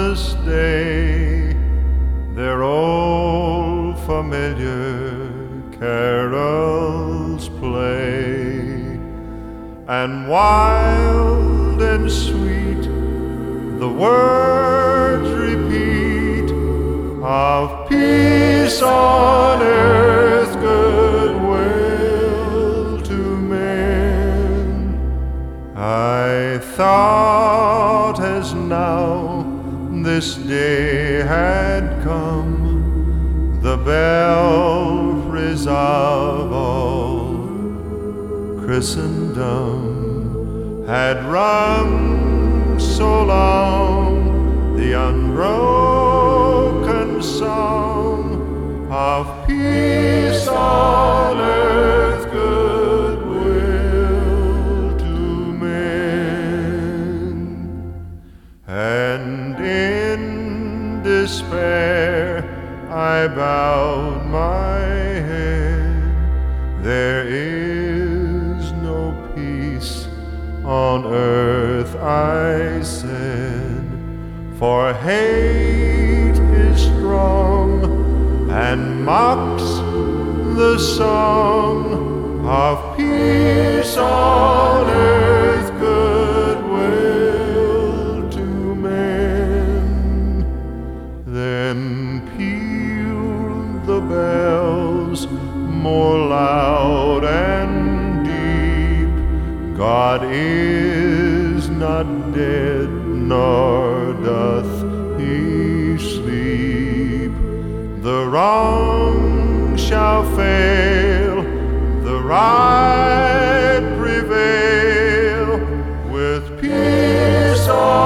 Christmas Day, their old familiar carols play, and wild and sweet the words repeat of peace on earth, goodwill to men. I thought as now this day had come, the belfries of all Christendom had rung so long the unbroken song of peace on earth, goodwill to men. And in despair I bowed my head. There is no peace on earth, I said, for hate is strong and mocks the song of peace on earth, goodwill to men. Then pealed the bells more loud and deep. God is not dead, nor doth he sleep. The wrong shall fail, the right prevail, with peace on